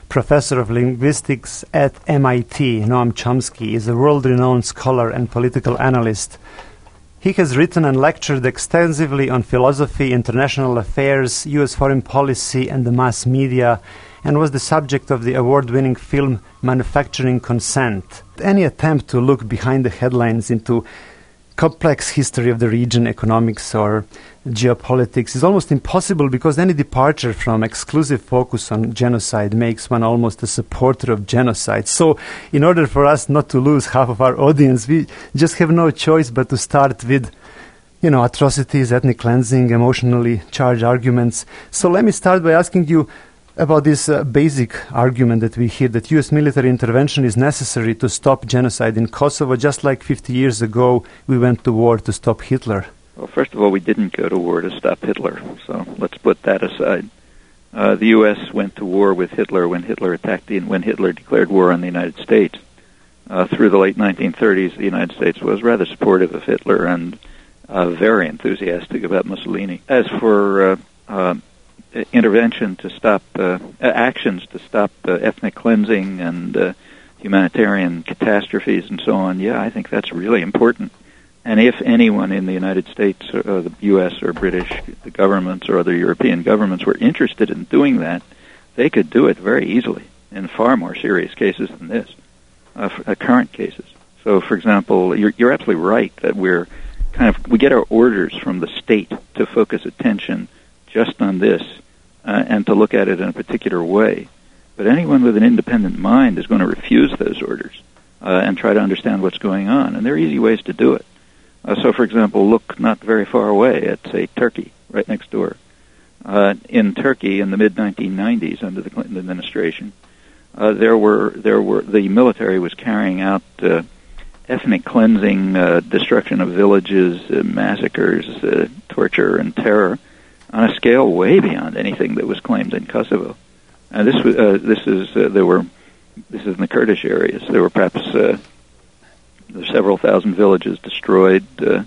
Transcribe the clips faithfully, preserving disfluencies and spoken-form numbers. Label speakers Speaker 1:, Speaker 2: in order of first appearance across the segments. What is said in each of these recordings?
Speaker 1: professor of linguistics at M I T. Noam Chomsky is a world-renowned scholar and political analyst. He has written and lectured extensively on philosophy, international affairs, U S foreign policy, and the mass media, and was the subject of the award-winning film Manufacturing Consent. Any attempt to look behind the headlines into complex history of the region, economics or geopolitics is almost impossible, because any departure from exclusive focus on genocide makes one almost a supporter of genocide. So in order for us not to lose half of our audience, we just have no choice but to start with, you know, atrocities, ethnic cleansing, emotionally charged arguments. So let me start by asking you about this uh, basic argument that we hear, that U S military intervention is necessary to stop genocide in Kosovo, just like fifty years ago we went to war to stop Hitler.
Speaker 2: Well, first of all, we didn't go to war to stop Hitler, so let's put that aside. Uh, the U S went to war with Hitler when Hitler attacked the, when Hitler declared war on the United States. Uh, through the late nineteen thirties, the United States was rather supportive of Hitler and uh, very enthusiastic about Mussolini. As for uh, uh, intervention to stop, uh, actions to stop uh, ethnic cleansing and uh, humanitarian catastrophes and so on, yeah, I think that's really important. And if anyone in the United States, or uh, the U S or British governments or other European governments were interested in doing that, they could do it very easily in far more serious cases than this, uh, uh, current cases. So, for example, you're, you're absolutely right that we're kind of, we get our orders from the state to focus attention just on this uh, and to look at it in a particular way. But anyone with an independent mind is going to refuse those orders uh, and try to understand what's going on. And there are easy ways to do it. Uh, so, for example, look not very far away at, say, Turkey, right next door. Uh, in Turkey, in the mid nineteen nineties, under the Clinton administration, uh, there were there were the military was carrying out uh, ethnic cleansing, uh, destruction of villages, uh, massacres, uh, torture, and terror on a scale way beyond anything that was claimed in Kosovo. And this was uh, this is uh, there were this is in the Kurdish areas. There were perhaps uh, several thousand villages destroyed, uh,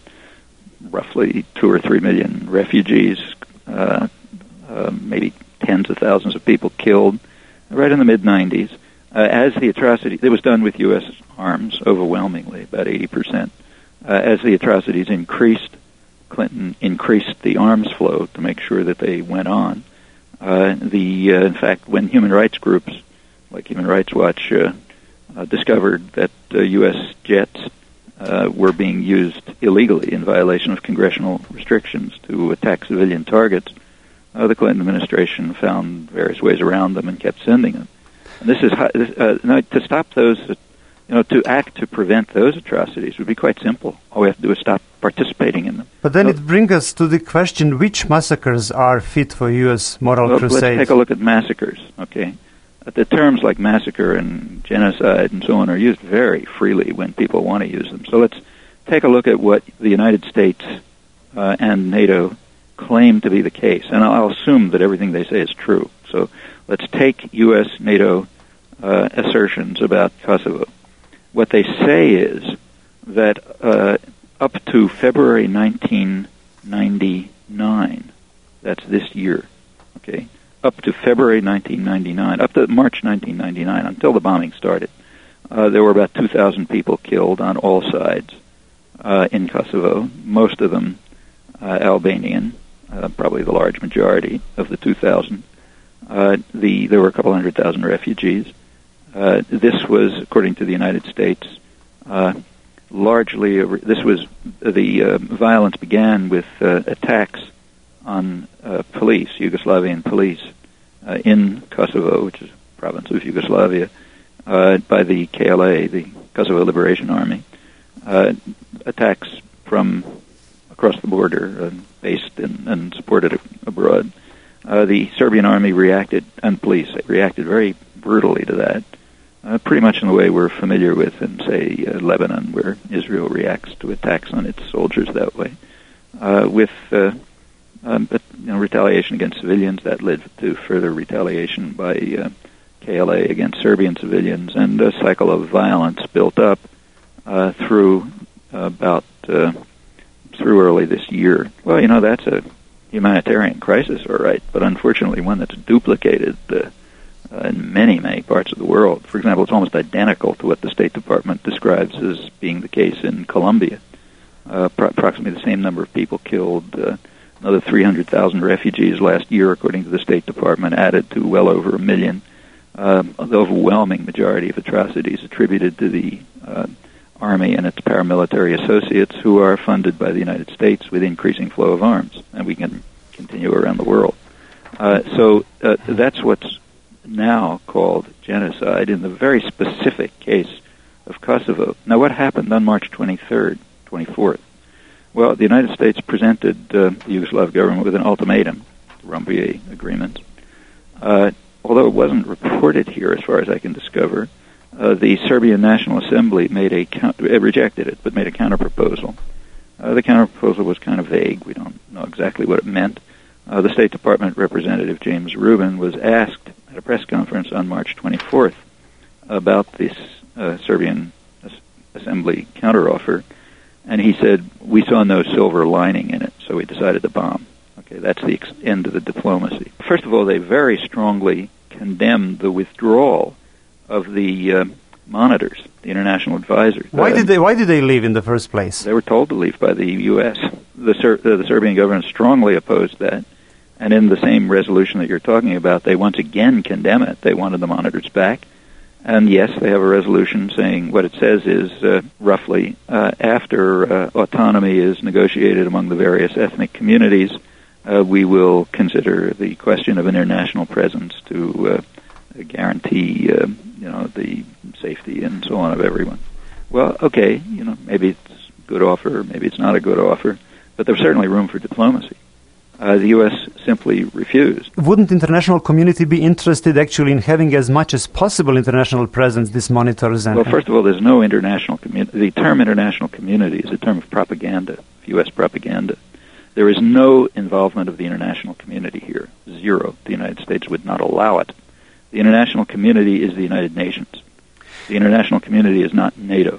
Speaker 2: roughly two or three million refugees, uh, uh, maybe tens of thousands of people killed, right in the mid nineties. Uh, as the atrocity, it was done with U S arms overwhelmingly, about eighty percent. Uh, as the atrocities increased, Clinton increased the arms flow to make sure that they went on. Uh, the uh, in fact, when human rights groups like Human Rights Watch uh, uh, discovered that uh, U S jets uh, were being used illegally in violation of congressional restrictions to attack civilian targets, uh, the Clinton administration found various ways around them and kept sending them. And this is uh, now, to stop those. Uh, You know, to act to prevent those atrocities would be quite simple. All we have to do is stop participating in them.
Speaker 1: But then
Speaker 2: so,
Speaker 1: it brings us to the question, which massacres are fit for U S moral
Speaker 2: well,
Speaker 1: crusade?
Speaker 2: Let's take a look at massacres, okay? Uh, the terms like massacre and genocide and so on are used very freely when people want to use them. So let's take a look at what the United States uh, and NATO claim to be the case. And I'll, I'll assume that everything they say is true. So let's take U S NATO uh, assertions about Kosovo. What they say is that uh, up to February nineteen ninety-nine, that's this year, okay, up to February nineteen ninety-nine, up to March nineteen ninety-nine, until the bombing started, uh, there were about two thousand people killed on all sides uh, in Kosovo, most of them uh, Albanian, uh, probably the large majority of the two thousand. Uh, the, there were a couple hundred thousand refugees. Uh, this was, according to the United States, uh, largely, a re- this was, the uh, violence began with uh, attacks on uh, police, Yugoslavian police, uh, in Kosovo, which is a province of Yugoslavia, uh, by the K L A, the Kosovo Liberation Army. Uh, attacks from across the border, uh, based in, and supported abroad. Uh, the Serbian army reacted, and police reacted very brutally to that. Uh, pretty much in the way we're familiar with in, say, uh, Lebanon, where Israel reacts to attacks on its soldiers that way. Uh, with uh, um, but, you know, retaliation against civilians, that led to further retaliation by uh, K L A against Serbian civilians, and a cycle of violence built up uh, through uh, about uh, through early this year. Well, you know, that's a humanitarian crisis, all right, but unfortunately one that's duplicated uh, uh, in many, many parts of the world. For example, it's almost identical to what the State Department describes as being the case in Colombia. Uh, pro- approximately the same number of people killed, uh, another three hundred thousand refugees last year, according to the State Department, added to well over a million. Um, the overwhelming majority of atrocities attributed to the uh, Army and its paramilitary associates, who are funded by the United States with increasing flow of arms, and we can continue around the world. Uh, so uh, that's what's now called genocide in the very specific case of Kosovo. Now, what happened on March twenty-third, twenty-fourth? Well, the United States presented uh, the Yugoslav government with an ultimatum, the Rambouillet Agreement. Uh, although it wasn't reported here, as far as I can discover, uh, the Serbian National Assembly made a count- uh, rejected it, but made a counterproposal. Uh, the counterproposal was kind of vague. We don't know exactly what it meant. Uh, the State Department representative, James Rubin, was asked at a press conference on March twenty-fourth about this uh, Serbian As- Assembly counteroffer, and he said, we saw no silver lining in it, so we decided to bomb. Okay, that's the ex- end of the diplomacy. First of all, they very strongly condemned the withdrawal of the uh, monitors, the international advisors.
Speaker 1: Why
Speaker 2: uh,
Speaker 1: did they Why did they leave in the first place?
Speaker 2: They were told to leave by the U S The, Ser- uh, the Serbian government strongly opposed that, and in the same resolution that you're talking about, they once again condemn it. They wanted the monitors back. And yes, they have a resolution saying what it says is, uh, roughly, uh, after uh, autonomy is negotiated among the various ethnic communities, uh, we will consider the question of an international presence to uh, guarantee, uh, you know, the safety and so on of everyone. Well, okay, you know, maybe it's a good offer, maybe it's not a good offer, but there's certainly room for diplomacy. Uh, the U S simply refused.
Speaker 1: Wouldn't the international community be interested actually in having as much as possible international presence, these monitors? And
Speaker 2: well, first of all, there's no international community. The term international community is a term of propaganda, U S propaganda. There is no involvement of the international community here. Zero. The United States would not allow it. The international community is the United Nations. The international community is not NATO.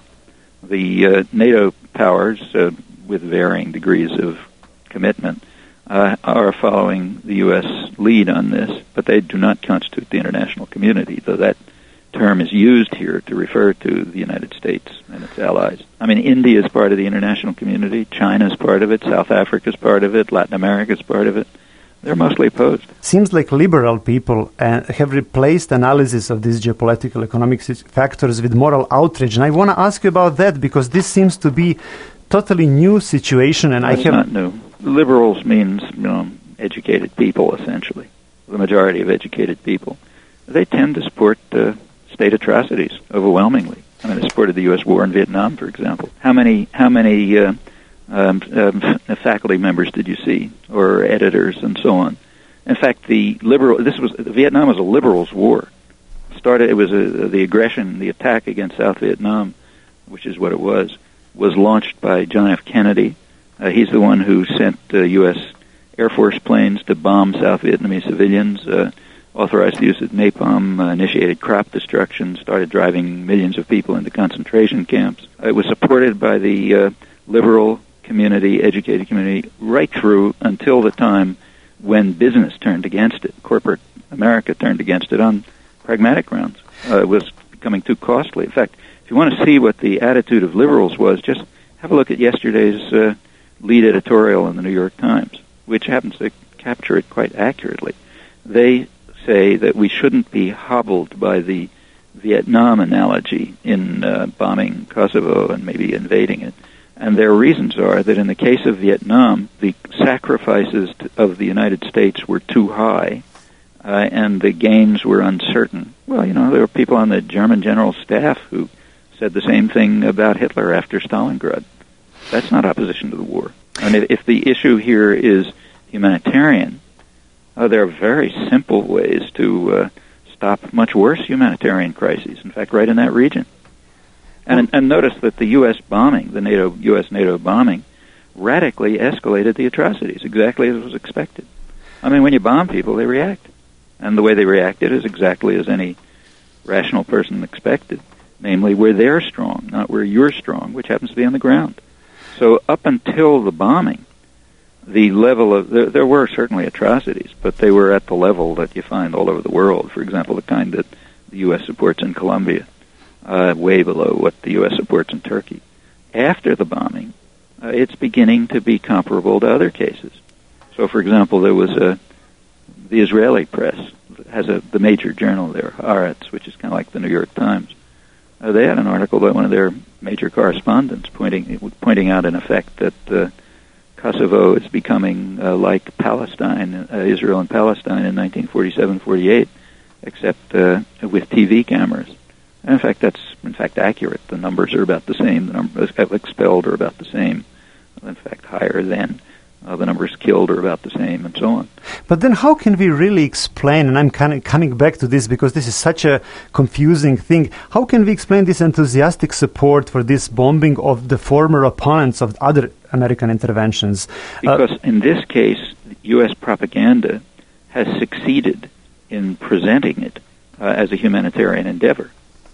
Speaker 2: The uh, NATO powers, uh, with varying degrees of commitment, Uh, are following the U S lead on this, but they do not constitute the international community, though that term is used here to refer to the United States and its allies. I mean, India is part of the international community, China is part of it, South Africa is part of it, Latin America is part of it. They're mostly opposed.
Speaker 1: Seems like liberal people uh, have replaced analysis of these geopolitical economic factors with moral outrage, and I want to ask you about that, because this seems to be totally new situation, and
Speaker 2: That's
Speaker 1: I have
Speaker 2: not new. Liberals means, you know, educated people, essentially. The majority of educated people. They tend to support uh, state atrocities overwhelmingly. I mean, they supported the U S war in Vietnam, for example. How many how many uh, um, um, faculty members did you see, or editors, and so on? In fact, the liberal this was Vietnam was a liberals' war. Started it was a, the aggression, the attack against South Vietnam, which is what it was, was launched by John F. Kennedy. Uh, he's the one who sent uh, U S Air Force planes to bomb South Vietnamese civilians, uh, authorized the use of napalm, uh, initiated crop destruction, started driving millions of people into concentration camps. Uh, it was supported by the uh, liberal community, educated community, right through until the time when business turned against it. Corporate America turned against it on pragmatic grounds. Uh, it was becoming too costly. In fact, if you want to see what the attitude of liberals was, just have a look at yesterday's uh, lead editorial in the New York Times, which happens to capture it quite accurately. They say that we shouldn't be hobbled by the Vietnam analogy in uh, bombing Kosovo and maybe invading it. And their reasons are that in the case of Vietnam, the sacrifices of the United States were too high, uh, and the gains were uncertain. Well, you know, there were people on the German general staff who said the same thing about Hitler after Stalingrad. That's not opposition to the war. And if, if the issue here is humanitarian, uh, there are very simple ways to uh, stop much worse humanitarian crises. In fact, right in that region. And, and notice that the U S bombing, the NATO, U S NATO bombing, radically escalated the atrocities, exactly as was expected. I mean, when you bomb people, they react. And the way they reacted is exactly as any rational person expected, namely where they're strong, not where you're strong, which happens to be on the ground. So up until the bombing, the level of there, there were certainly atrocities, but they were at the level that you find all over the world. For example, the kind that the U S supports in Colombia, uh, way below what the U S supports in Turkey. After the bombing, uh, it's beginning to be comparable to other cases. So, for example, there was a the Israeli press has a the major journal there, Haaretz, which is kind of like the New York Times. Uh, they had an article by one of their major correspondents pointing pointing out, in effect, that uh, Kosovo is becoming uh, like Palestine, uh, Israel and Palestine in nineteen forty-seven forty-eight, except uh, with T V cameras. And in fact, that's in fact accurate. The numbers are about the same. The numbers expelled are about the same. In fact, higher than. Uh, the numbers killed are about the same, and so on.
Speaker 1: But then how can we really explain, and I'm kind of coming back to this because this is such a confusing thing, how can we explain this enthusiastic support for this bombing of the former opponents of other American interventions?
Speaker 2: Because
Speaker 1: uh,
Speaker 2: in this case, U S propaganda has succeeded in presenting it uh, as a humanitarian endeavor.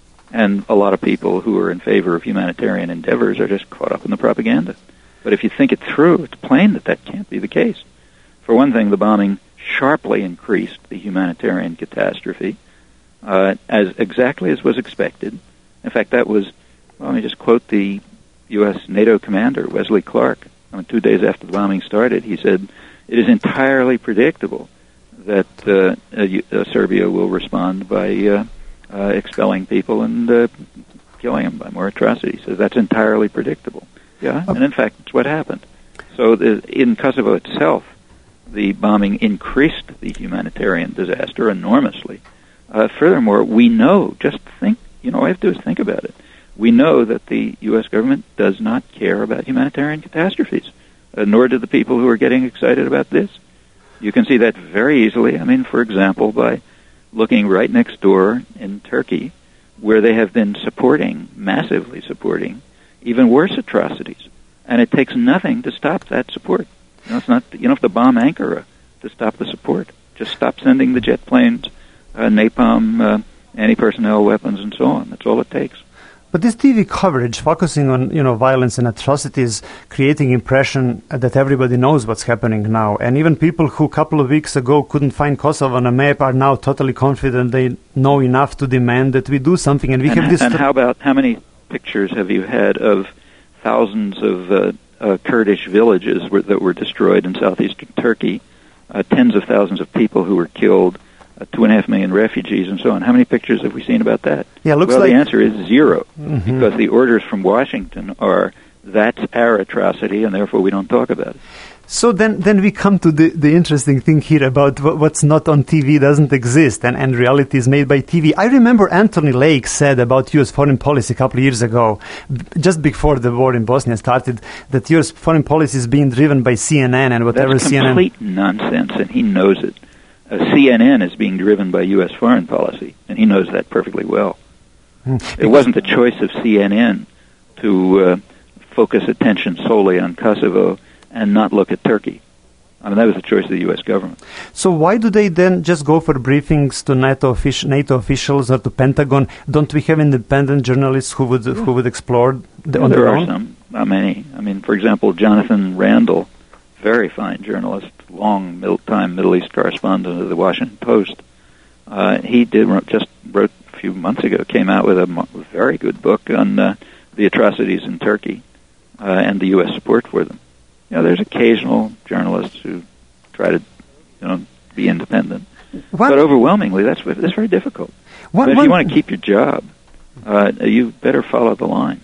Speaker 2: And a lot of people who are in favor of humanitarian endeavors are just caught up in the propaganda. But if you think it through, it's plain that that can't be the case. For one thing, the bombing sharply increased the humanitarian catastrophe, uh, as exactly as was expected. In fact, that was, well, let me just quote the U S NATO commander, Wesley Clark. I mean, two days after the bombing started, he said, "It is entirely predictable that uh, uh, Serbia will respond by uh, uh, expelling people and uh, killing them by more atrocities." So that's entirely predictable. Yeah, and in fact, it's what happened. So the, in Kosovo itself, the bombing increased the humanitarian disaster enormously. Uh, furthermore, we know, just think, you know, all I have to do is think about it. We know that the U S government does not care about humanitarian catastrophes, uh, nor do the people who are getting excited about this. You can see that very easily. I mean, for example, by looking right next door in Turkey, where they have been supporting, massively supporting, even worse atrocities, and it takes nothing to stop that support. You know, it's not. You don't have to bomb Ankara to stop the support. Just stop sending the jet planes, uh, napalm, uh, anti-personnel weapons, and so on. That's all it takes.
Speaker 1: But this T V coverage, focusing on you know violence and atrocities, creating impression that everybody knows what's happening now, and even people who a couple of weeks ago couldn't find Kosovo on a map are now totally confident they know enough to demand that we do something. And we
Speaker 2: and,
Speaker 1: have this.
Speaker 2: And how about how many pictures have you had of thousands of uh, uh, Kurdish villages were, that were destroyed in southeastern Turkey, uh, tens of thousands of people who were killed, uh, two and a half million refugees, and so on? How many pictures have we seen about that?
Speaker 1: Yeah, looks
Speaker 2: well,
Speaker 1: like
Speaker 2: the answer is zero,
Speaker 1: mm-hmm.
Speaker 2: because the orders from Washington are that's our atrocity, and therefore we don't talk about it.
Speaker 1: So then, then we come to the, the interesting thing here about w- what's not on T V doesn't exist, and, and reality is made by T V. I remember Anthony Lake said about U S foreign policy a couple of years ago, b- just before the war in Bosnia started, that U S foreign policy is being driven by C N N and whatever
Speaker 2: That's
Speaker 1: C N N...
Speaker 2: That's complete nonsense, and he knows it. Uh, C N N is being driven by U S foreign policy, and he knows that perfectly well. Mm. It wasn't the choice of C N N to uh, focus attention solely on Kosovo and not look at Turkey. I mean, that was the choice of the U S government.
Speaker 1: So why do they then just go for briefings to NATO, offic- NATO officials or to Pentagon? Don't we have independent journalists who would who would explore the,
Speaker 2: yeah,
Speaker 1: on
Speaker 2: there
Speaker 1: their
Speaker 2: are
Speaker 1: own?
Speaker 2: some, not many. I mean, for example, Jonathan Randall, very fine journalist, long middle time Middle East correspondent of the Washington Post. Uh, he did just wrote a few months ago, came out with a very good book on uh, the atrocities in Turkey uh, and the U S support for them. You know, there's occasional journalists who try to, you know, be independent, what? But overwhelmingly, that's that's very difficult. What, but if what? you want to keep your job, uh, you better follow the line.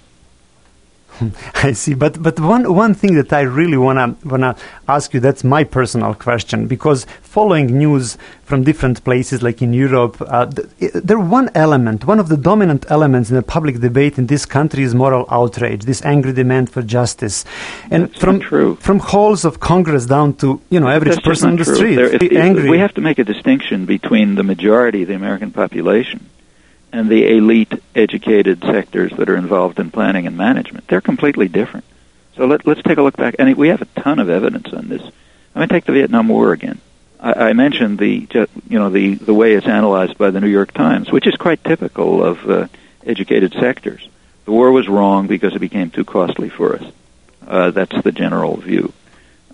Speaker 1: I see, but but one one thing that I really wanna wanna ask you, that's my personal question, because following news from different places, like in Europe, uh, th- there one element, one of the dominant elements in the public debate in this country is moral outrage, this angry demand for justice, and
Speaker 2: that's
Speaker 1: from
Speaker 2: not true.
Speaker 1: from halls of Congress down to you know average
Speaker 2: that's
Speaker 1: person on the
Speaker 2: true.
Speaker 1: street,
Speaker 2: there, if,
Speaker 1: angry.
Speaker 2: We have to make a distinction between the majority of the American population and the elite educated sectors that are involved in planning and management. They're completely different. So let, let's take a look back. And we have a ton of evidence on this. I mean, take the Vietnam War again. I, I mentioned the, you know, the, the way it's analyzed by the New York Times, which is quite typical of uh, educated sectors. The war was wrong because it became too costly for us. Uh, that's the general view.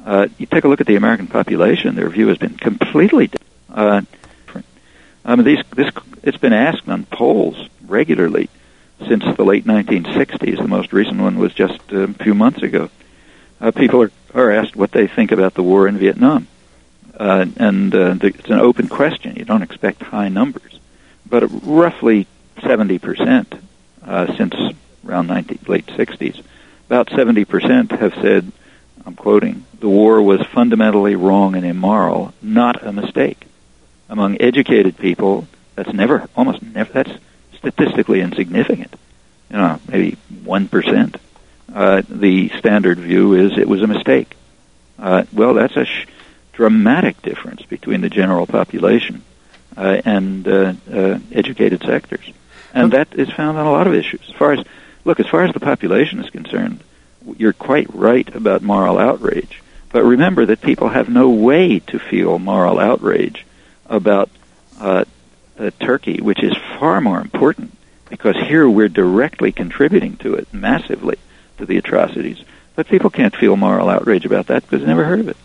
Speaker 2: Uh, you take a look at the American population; their view has been completely uh, different. I mean, these this it's been asked on polls regularly since the late nineteen sixties. The most recent one was just uh, a few months ago. Uh, people are, are asked what they think about the war in Vietnam. Uh, and uh, the, it's an open question. You don't expect high numbers. But roughly seventy percent uh, since around nineteen, late sixties, about seventy percent have said, I'm quoting, the war was fundamentally wrong and immoral, not a mistake. Among educated people, that's never, almost never, that's statistically insignificant. You know, maybe one percent. Uh, the standard view is it was a mistake. Uh, well, that's a sh- dramatic difference between the general population uh, and uh, uh, educated sectors. And that is found on a lot of issues. As far as, look, as far as the population is concerned, you're quite right about moral outrage. But remember that people have no way to feel moral outrage about uh, uh, Turkey, which is far more important, because here we're directly contributing to it massively, to the atrocities. But people can't feel moral outrage about that because they never heard of it.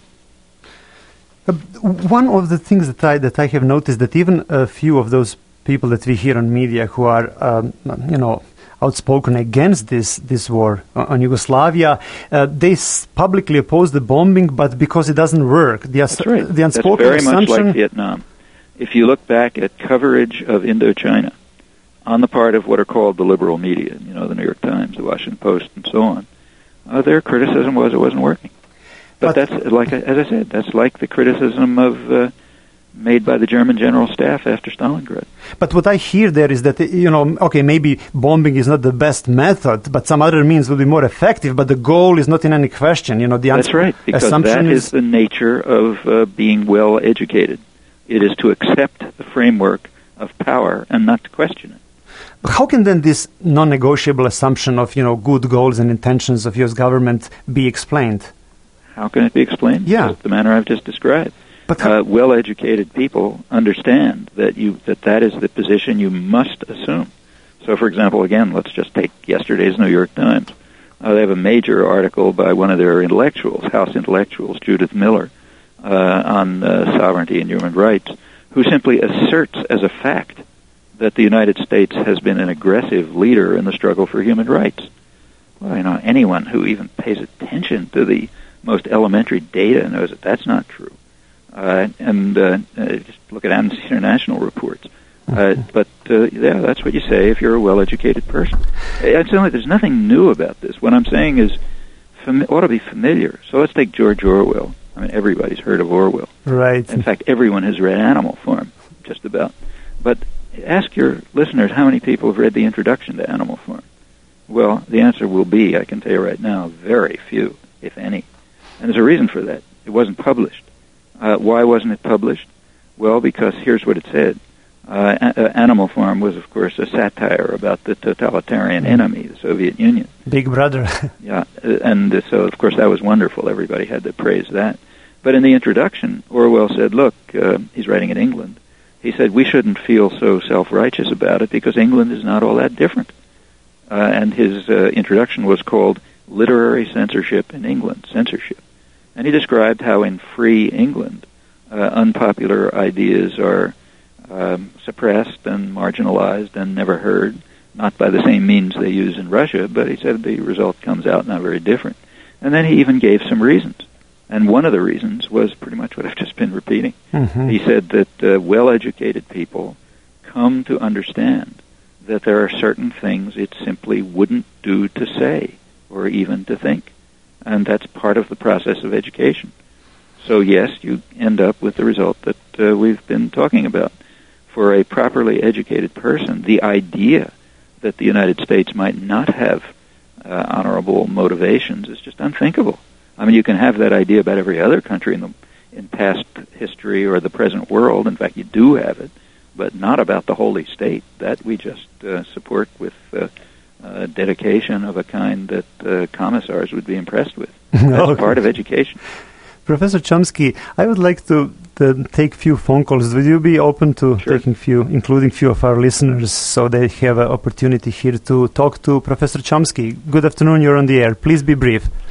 Speaker 1: Uh, one of the things that I that I have noticed, that even a few of those people that we hear on media who are, um, you know, outspoken against this this war on Yugoslavia, uh, they s- publicly oppose the bombing, but because it doesn't work. The,
Speaker 2: That's right.
Speaker 1: the unspoken
Speaker 2: That's very
Speaker 1: assumption.
Speaker 2: much like Vietnam. If you look back at coverage of Indochina on the part of what are called the liberal media, you know, the New York Times, the Washington Post, and so on, uh, their criticism was it wasn't working. But, but that's, like as I said, that's like the criticism of uh, made by the German General Staff after Stalingrad.
Speaker 1: But what I hear there is that, you know, okay, maybe bombing is not the best method, but some other means will be more effective, but the goal is not in any question. You know, the
Speaker 2: That's right, because that is, is the nature of uh, being well educated. It is to accept the framework of power and not to question it.
Speaker 1: How can then this non-negotiable assumption of, you know, good goals and intentions of U S government be explained?
Speaker 2: How can it be explained?
Speaker 1: Yeah.
Speaker 2: Just the manner I've just described.
Speaker 1: But
Speaker 2: uh, well-educated people understand that you that that is the position you must assume. So, for example, again, let's just take yesterday's New York Times. Uh, they have a major article by one of their intellectuals, House intellectuals, Judith Miller, uh, on uh, sovereignty and human rights, who simply asserts as a fact that the United States has been an aggressive leader in the struggle for human rights. Well, you know, anyone who even pays attention to the most elementary data knows that that's not true. Uh, and uh, uh, just look at Amnesty International reports. Uh, but, uh, yeah, that's what you say if you're a well-educated person. Incidentally, there's nothing new about this. What I'm saying is fam- ought to be familiar. So let's take George Orwell. I mean, everybody's heard of Orwell.
Speaker 1: Right.
Speaker 2: In fact, everyone has read Animal Farm, just about. But ask your listeners how many people have read the introduction to Animal Farm. Well, the answer will be, I can tell you right now, very few, if any. And there's a reason for that. It wasn't published. Uh, why wasn't it published? Well, because here's what it said. Uh, a- Animal Farm was, of course, a satire about the totalitarian enemy, the Soviet Union.
Speaker 1: Big Brother.
Speaker 2: Yeah, and uh, so, of course, that was wonderful. Everybody had to praise that. But in the introduction, Orwell said, look, uh, he's writing in England, he said, we shouldn't feel so self-righteous about it because England is not all that different. Uh, and his uh, introduction was called Literary Censorship in England, Censorship. And he described how in free England, uh, unpopular ideas are um, suppressed and marginalized and never heard, not by the same means they use in Russia, but he said the result comes out not very different. And then he even gave some reasons. And one of the reasons was pretty much what I've just been repeating. Mm-hmm. He said that uh, well-educated people come to understand that there are certain things it simply wouldn't do to say or even to think. And that's part of the process of education. So yes, you end up with the result that uh, we've been talking about. For a properly educated person, the idea that the United States might not have uh, honorable motivations is just unthinkable. I mean, you can have that idea about every other country in the in past history or the present world. In fact, you do have it, but not about the Holy State. That we just uh, support with uh, uh, dedication of a kind that uh, commissars would be impressed with. That's okay. Part of education.
Speaker 1: Professor Chomsky, I would like to, to take few phone calls. Would you be open to
Speaker 2: sure.
Speaker 1: taking few, including few of our listeners, so they have an opportunity here to talk to Professor Chomsky? Good afternoon, you're on the air. Please be brief.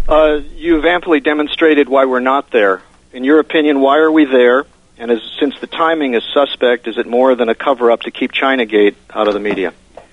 Speaker 3: Uh, you've amply demonstrated why we're not there. In your opinion, why are we there? And as, since the timing is suspect, is it more than a cover-up to keep Chinagate out of the media?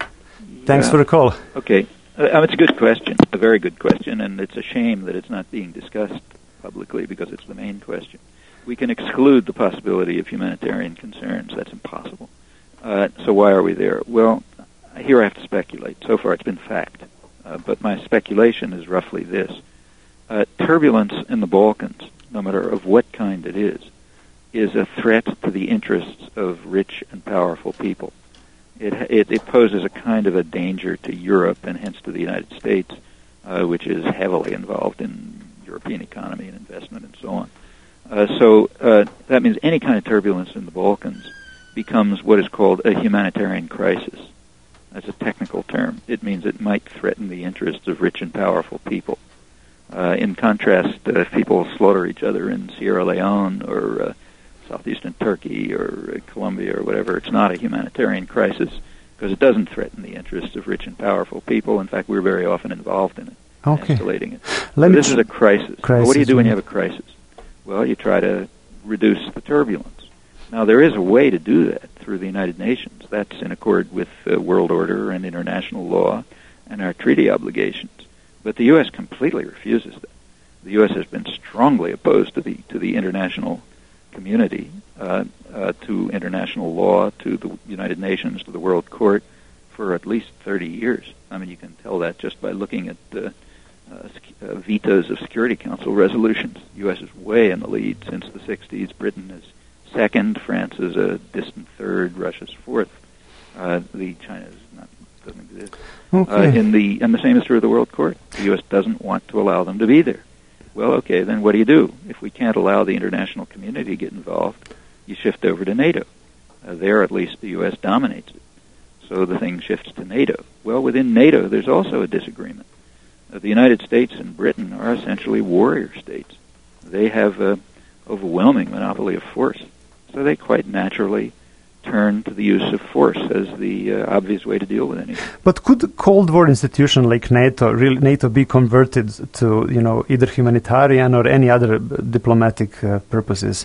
Speaker 1: Thanks
Speaker 2: yeah.
Speaker 1: for the call.
Speaker 2: Okay. Uh, it's a good question, a very good question, and it's a shame that it's not being discussed publicly because it's the main question. We can exclude the possibility of humanitarian concerns. That's impossible. Uh, so why are we there? Well, here I have to speculate. So far it's been fact. Uh, but my speculation is roughly this. Uh, turbulence in the Balkans, no matter of what kind it is, is a threat to the interests of rich and powerful people. It, it, it poses a kind of a danger to Europe and hence to the United States, uh, which is heavily involved in European economy and investment and so on. Uh, so uh, that means any kind of turbulence in the Balkans becomes what is called a humanitarian crisis. That's a technical term. It means it might threaten the interests of rich and powerful people. Uh, in contrast, uh, if people slaughter each other in Sierra Leone or uh, southeastern Turkey or uh, Colombia or whatever, it's not a humanitarian crisis because it doesn't threaten the interests of rich and powerful people. In fact, we're very often involved in it,
Speaker 1: okay.
Speaker 2: escalating it.
Speaker 1: Let
Speaker 2: so
Speaker 1: me
Speaker 2: this
Speaker 1: tr-
Speaker 2: is a crisis.
Speaker 1: crisis
Speaker 2: Well, what do you do when you
Speaker 1: yeah.
Speaker 2: have a crisis? Well, you try to reduce the turbulence. Now, there is a way to do that through the United Nations. That's in accord with uh, world order and international law and our treaty obligations. But the U S completely refuses that. The U S has been strongly opposed to the to the international community, uh, uh, to international law, to the United Nations, to the World Court for at least thirty years. I mean, you can tell that just by looking at uh, uh, uh, vetoes of Security Council resolutions. The U S is way in the lead since the sixties. Britain is second, France is a distant third, Russia's fourth. Uh, the China is not, doesn't exist.
Speaker 1: Okay.
Speaker 2: Uh, in the and the same is true of the World Court. The U S doesn't want to allow them to be there. Well, okay, then what do you do? If we can't allow the international community to get involved, you shift over to NATO. Uh, there, at least, the U S dominates it. So the thing shifts to NATO. Well, within NATO, there's also a disagreement. Uh, the United States and Britain are essentially warrior states. They have an overwhelming monopoly of force. So they quite naturally turn to the use of force as the uh, obvious way to deal with anything.
Speaker 1: But could a Cold War institution like NATO, really, NATO, be converted to, you know, either humanitarian or any other diplomatic uh, purposes?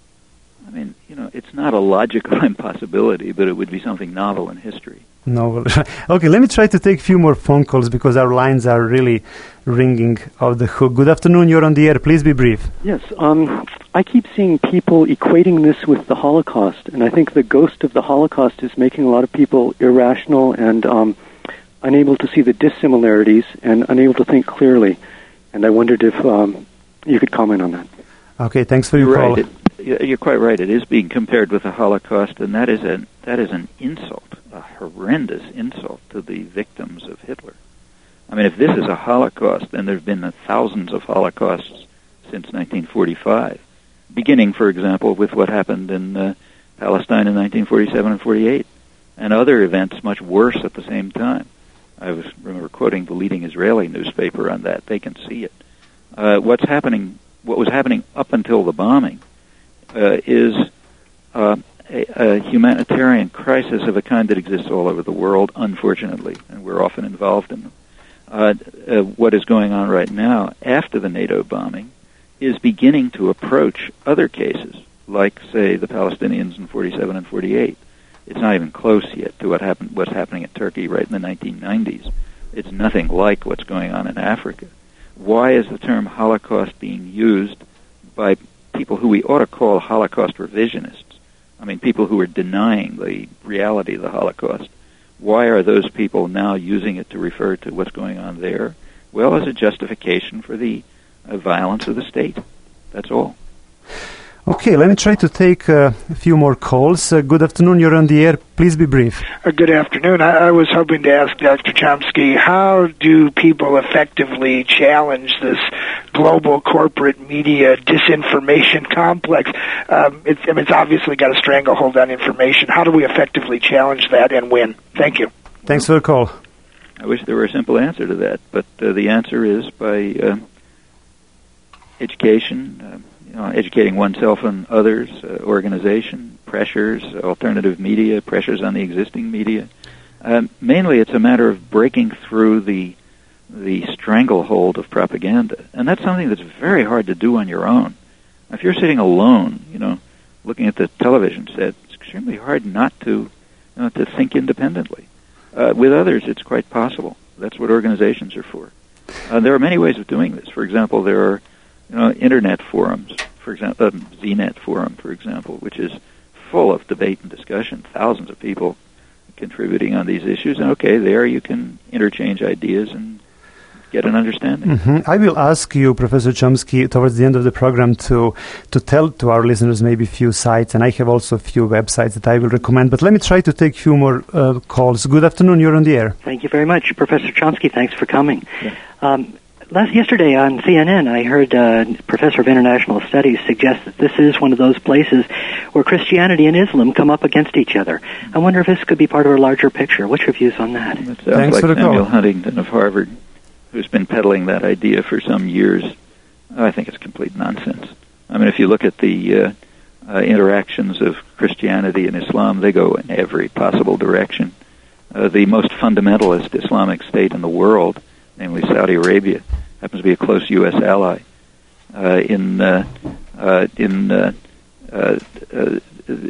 Speaker 2: I mean, you know, it's not a logical impossibility, but it would be something novel in history.
Speaker 1: No. Okay, let me try to take a few more phone calls because our lines are really ringing off the hook. Good afternoon, you're on the air. Please be brief.
Speaker 4: Yes, um, I keep seeing people equating this with the Holocaust, and I think the ghost of the Holocaust is making a lot of people irrational and um, unable to see the dissimilarities and unable to think clearly. And I wondered if um, you could comment on that.
Speaker 1: Okay, thanks for your
Speaker 2: You're
Speaker 1: call.
Speaker 2: right. It, you're quite right. It is being compared with the Holocaust, and that is an that is an insult, a horrendous insult to the victims of Hitler. I mean, if this is a Holocaust, then there have been thousands of Holocausts since nineteen forty-five, beginning, for example, with what happened in uh, Palestine in nineteen forty-seven and forty-eight, and other events much worse at the same time. I was remember quoting the leading Israeli newspaper on that. They can see it. Uh, what's happening? What was happening up until the bombing uh, is uh, a, a humanitarian crisis of a kind that exists all over the world, unfortunately, and we're often involved in them. Uh, uh, what is going on right now after the NATO bombing is beginning to approach other cases, like, say, the Palestinians in forty-seven and forty-eight. It's not even close yet to what happened, what's happening in Turkey right in the nineteen nineties. It's nothing like what's going on in Africa. Why is the term Holocaust being used by people who we ought to call Holocaust revisionists? I mean, people who are denying the reality of the Holocaust. Why are those people now using it to refer to what's going on there? Well, as a justification for the uh, violence of the state. That's all.
Speaker 1: Okay, let me try to take uh, a few more calls. Uh, good afternoon, you're on the air. Please be brief.
Speaker 5: Uh, good afternoon. I, I was hoping to ask Doctor Chomsky, how do people effectively challenge this global corporate media disinformation complex? Um, it's, I mean, it's obviously got a stranglehold on information. How do we effectively challenge that and win? Thank you.
Speaker 1: Thanks for the call.
Speaker 2: I wish there were a simple answer to that, but uh, the answer is by uh, education, uh, you know, educating oneself and others, uh, organization, pressures, alternative media, pressures on the existing media. Um, mainly it's a matter of breaking through the the stranglehold of propaganda. And that's something that's very hard to do on your own. If you're sitting alone, you know, looking at the television set, it's extremely hard not to, you know, to think independently. Uh, with others, it's quite possible. That's what organizations are for. Uh, there are many ways of doing this. For example, there are, you know, internet forums. For example, uh, Z net forum, for example, which is full of debate and discussion. Thousands of people contributing on these issues. And okay, there you can interchange ideas and get an understanding.
Speaker 1: Mm-hmm. I will ask you, Professor Chomsky, towards the end of the program to to tell to our listeners maybe a few sites, and I have also a few websites that I will recommend. But let me try to take a few more uh, calls. Good afternoon, you're on the air.
Speaker 6: Thank you very much, Professor Chomsky. Thanks for coming.
Speaker 2: Yeah.
Speaker 6: Um, last yesterday on C N N, I heard uh, Professor of International Studies suggest that this is one of those places where Christianity and Islam come up against each other. I wonder if this could be part of a larger picture. What's your views on that?
Speaker 2: It sounds
Speaker 1: Thanks
Speaker 2: like
Speaker 1: for the
Speaker 2: Samuel
Speaker 1: call.
Speaker 2: Huntington of Harvard, who's been peddling that idea for some years. I think it's complete nonsense. I mean, if you look at the uh, uh, interactions of Christianity and Islam, they go in every possible direction. Uh, the most fundamentalist Islamic state in the world, namely Saudi Arabia, happens to be a close U S ally. Uh, in uh, uh, in uh, uh, uh,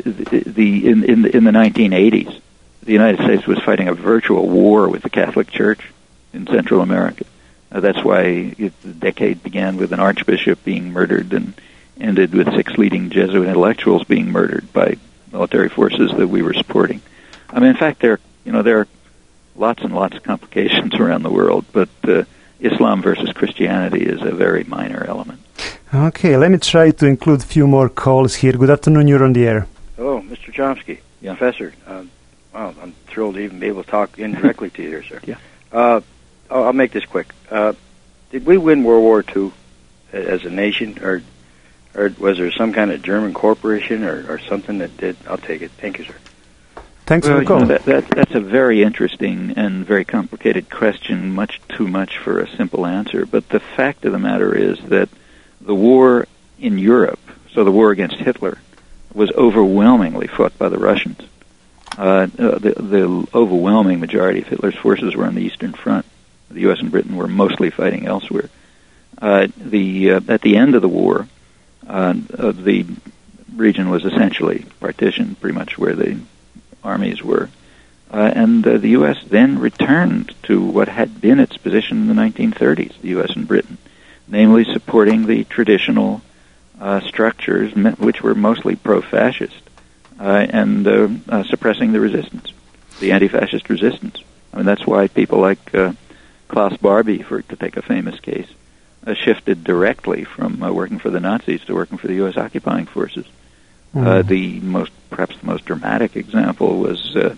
Speaker 2: the in, in in the nineteen eighties, the United States was fighting a virtual war with the Catholic Church in Central America. Uh, that's why it, the decade began with an archbishop being murdered and ended with six leading Jesuit intellectuals being murdered by military forces that we were supporting. I mean, in fact, there you know there are lots and lots of complications around the world, but uh, Islam versus Christianity is a very minor element.
Speaker 1: Okay, let me try to include a few more calls here. Good afternoon, you're on the air.
Speaker 7: Hello, Mister Chomsky.
Speaker 2: Yeah.
Speaker 7: Professor. Um, well, I'm thrilled to even be able to talk indirectly to you here, sir.
Speaker 2: Yeah.
Speaker 7: Uh, I'll, I'll make this quick. Uh, did we win World War Two as a nation, or or was there some kind of German corporation or, or something that did? I'll take it. Thank you, sir.
Speaker 1: Thanks
Speaker 2: well,
Speaker 1: for the call.
Speaker 2: You know, that, that, that's a very interesting and very complicated question, much too much for a simple answer. But the fact of the matter is that the war in Europe, so the war against Hitler, was overwhelmingly fought by the Russians. Uh, the, the overwhelming majority of Hitler's forces were on the Eastern Front. The U S and Britain were mostly fighting elsewhere. Uh, the uh, at the end of the war, uh, uh, the region was essentially partitioned, pretty much where the armies were, uh, and uh, the U S then returned to what had been its position in the nineteen thirties. The U S and Britain, namely supporting the traditional uh, structures, which were mostly pro-fascist. Uh, and uh, uh, suppressing the resistance, the anti-fascist resistance. I mean, that's why people like uh, Klaus Barbie, for to take a famous case, uh, shifted directly from uh, working for the Nazis to working for the U S occupying forces. Mm. Uh, the most, perhaps the most dramatic example was uh,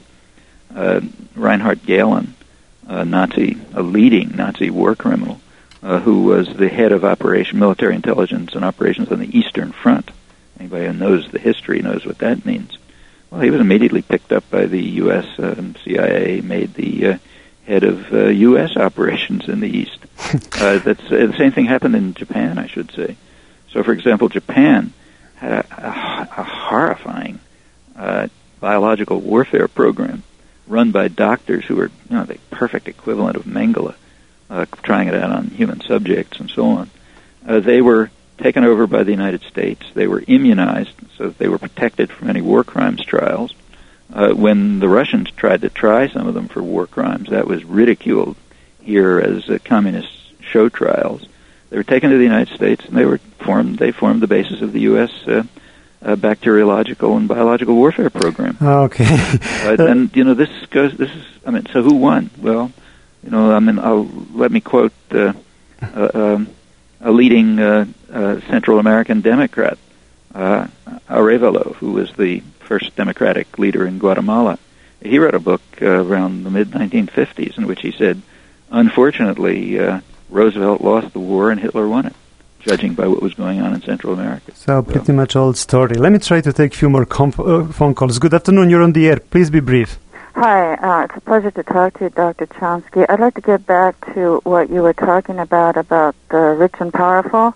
Speaker 2: uh, Reinhard Gehlen, a Nazi, a leading Nazi war criminal, uh, who was the head of operation, military intelligence and operations on the Eastern Front. Anybody who knows the history knows what that means. Well, he was immediately picked up by the U S um, C I A, made the uh, head of uh, U S operations in the East. uh, that's uh, the same thing happened in Japan, I should say. So, for example, Japan had a, a, a horrifying uh, biological warfare program run by doctors who were, you know, the perfect equivalent of Mengele, uh, trying it out on human subjects and so on. Uh, they were taken over by the United States. They were immunized so that they were protected from any war crimes trials. Uh, when the Russians tried to try some of them for war crimes, that was ridiculed here as uh, communist show trials. They were taken to the United States, and they were formed. They formed the basis of the U S uh, uh, bacteriological and biological warfare program.
Speaker 1: Okay.
Speaker 2: uh, and you know, this goes. This is. I mean, so who won? Well, you know, I mean, I'll let me quote. Uh, uh, um, a leading uh, uh, Central American Democrat, uh, Arevalo, who was the first Democratic leader in Guatemala. He wrote a book uh, around the mid nineteen fifties in which he said, unfortunately, uh, Roosevelt lost the war and Hitler won it, judging by what was going on in Central America.
Speaker 1: So, pretty so. much old story. Let me try to take a few more comf- uh, phone calls. Good afternoon, you're on the air. Please be brief.
Speaker 8: Hi, uh, it's a pleasure to talk to you, Doctor Chomsky. I'd like to get back to what you were talking about, about the rich and powerful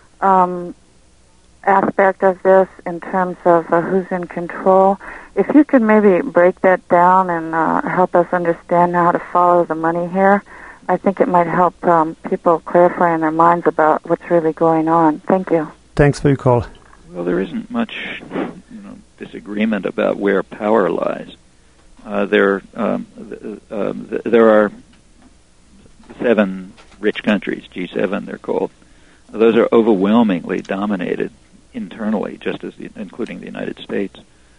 Speaker 8: um, aspect of this in terms of uh, who's in control. If you could maybe break that down and uh, help us understand how to follow the money here, I think it might help um, people clarify in their minds about what's really going on. Thank you.
Speaker 1: Thanks for your call.
Speaker 2: Well, there isn't much you know, disagreement about where power lies. Uh, there, um, th- uh, th- there are seven rich countries, G seven they're called. Those are overwhelmingly dominated internally, just as the, including the United States,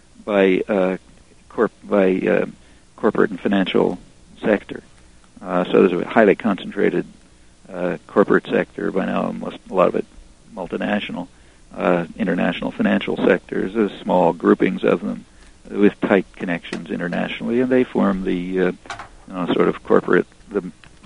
Speaker 2: by uh, corp by uh, corporate and financial sector. Uh, so there's a highly concentrated uh, corporate sector by now, almost a lot of it multinational, uh, international financial sectors, there's small groupings of them with tight connections internationally, and they form the uh, you know, sort of corporate the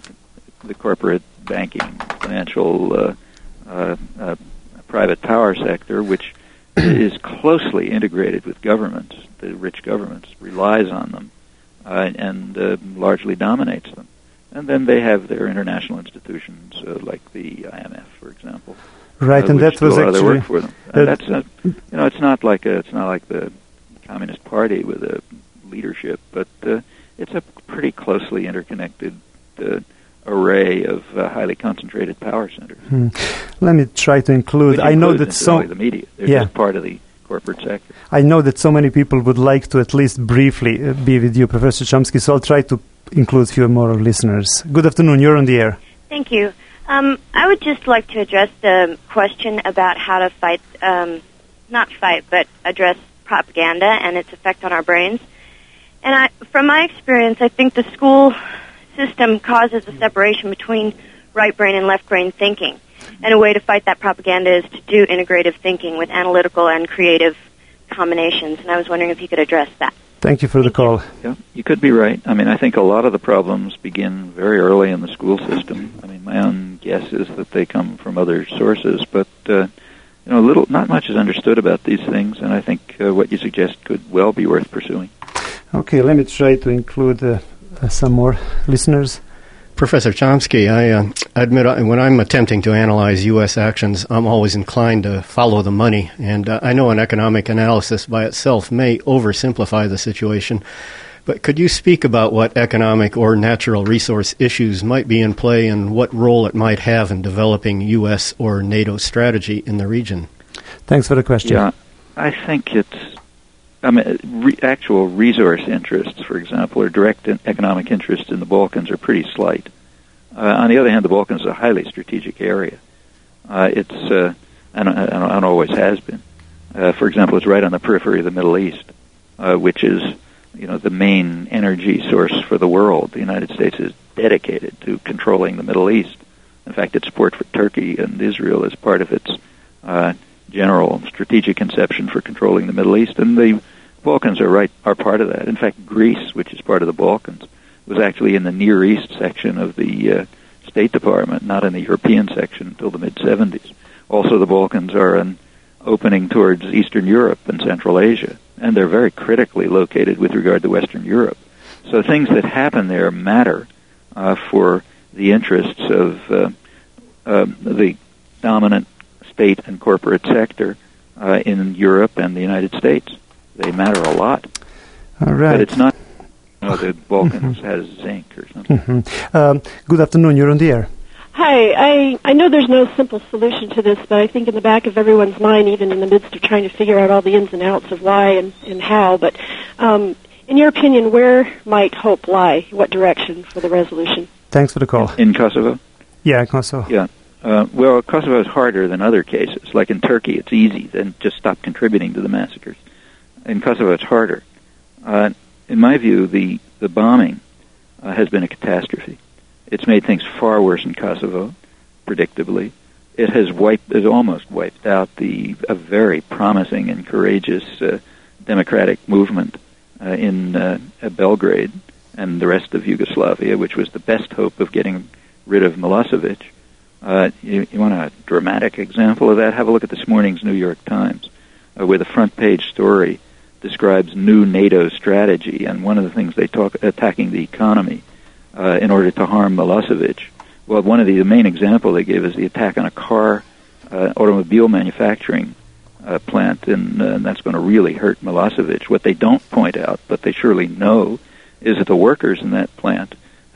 Speaker 2: the corporate banking, financial, uh, uh, uh, private power sector, which is closely integrated with governments. The rich governments relies on them uh, and uh, largely dominates them. And then they have their international institutions, uh, like the I M F, for example.
Speaker 1: Right,
Speaker 2: uh,
Speaker 1: and that was
Speaker 2: do a lot of their
Speaker 1: actually
Speaker 2: work for them.
Speaker 1: Uh,
Speaker 2: And that's a, you know, it's not like a, it's not like the Communist Party with a leadership, but uh, it's a pretty closely interconnected uh, array of uh, highly concentrated power centers.
Speaker 1: Hmm. Let me try to include.
Speaker 2: Which
Speaker 1: I know
Speaker 2: includes,
Speaker 1: that so
Speaker 2: the media. They're
Speaker 1: yeah.
Speaker 2: just part of the corporate sector.
Speaker 1: I know that so many people would like to at least briefly uh, be with you, Professor Chomsky. So I'll try to include a few more listeners. Good afternoon. You're on the air.
Speaker 9: Thank you. Um, I would just like to address the question about how to fight, um, not fight, but address propaganda and its effect on our brains. And I, from my experience, I think the school system causes a separation between right brain and left brain thinking. And a way to fight that propaganda is to do integrative thinking with analytical and creative combinations. And I was wondering if you could address that.
Speaker 1: Thank you for the call.
Speaker 2: Yeah, you could be right. I mean, I think a lot of the problems begin very early in the school system. I mean, my own guess is that they come from other sources, but uh, you know, little, not much is understood about these things, and I think uh, what you suggest could well be worth pursuing.
Speaker 1: Okay, let me try to include uh, uh, some more listeners.
Speaker 10: Professor Chomsky, I uh, admit I, when I'm attempting to analyze U S actions, I'm always inclined to follow the money. And uh, I know an economic analysis by itself may oversimplify the situation, but could you speak about what economic or natural resource issues might be in play and what role it might have in developing U S or NATO strategy in the region?
Speaker 1: Thanks for the question.
Speaker 2: Yeah, I think it's, I mean, re- actual resource interests, for example, or direct in economic interests in the Balkans are pretty slight. Uh, on the other hand, the Balkans is a highly strategic area. Uh, it's, uh, and, and, and always has been. Uh, for example, it's right on the periphery of the Middle East, uh, which is, you know, the main energy source for the world. The United States is dedicated to controlling the Middle East. In fact, its support for Turkey and Israel is part of its uh, general strategic conception for controlling the Middle East, and the Balkans are right are part of that. In fact, Greece, which is part of the Balkans, was actually in the Near East section of the uh, State Department, not in the European section until the mid seventies. Also, the Balkans are an opening towards Eastern Europe and Central Asia, and they're very critically located with regard to Western Europe. So things that happen there matter uh, for the interests of uh, uh, the dominant state and corporate sector uh, in Europe and the United States. They matter a lot.
Speaker 1: All right.
Speaker 2: But it's not, you know, the Balkans has zinc or something.
Speaker 1: Mm-hmm. Um, good afternoon. You're on the air.
Speaker 11: Hi. I, I know there's no simple solution to this, but I think in the back of everyone's mind, even in the midst of trying to figure out all the ins and outs of why and, and how, but um, in your opinion, where might hope lie? What direction for the resolution?
Speaker 1: Thanks for the call.
Speaker 2: In Kosovo?
Speaker 1: Yeah, Kosovo.
Speaker 2: Yeah. Uh, well, Kosovo is harder than other cases. Like in Turkey, it's easy. Then just stop contributing to the massacres. In Kosovo, it's harder. Uh, in my view, the, the bombing uh, has been a catastrophe. It's made things far worse in Kosovo, predictably. It has wiped, it almost wiped out the a very promising and courageous uh, democratic movement uh, in uh, Belgrade and the rest of Yugoslavia, which was the best hope of getting rid of Milosevic. Uh, you, you want a dramatic example of that? Have a look at this morning's New York Times, uh, where the front page story describes new NATO strategy, and one of the things they talk attacking the economy uh, in order to harm Milosevic. Well, one of the, the main example they give is the attack on a car, uh, automobile manufacturing uh, plant, and, uh, and that's going to really hurt Milosevic. What they don't point out, but they surely know, is that the workers in that plant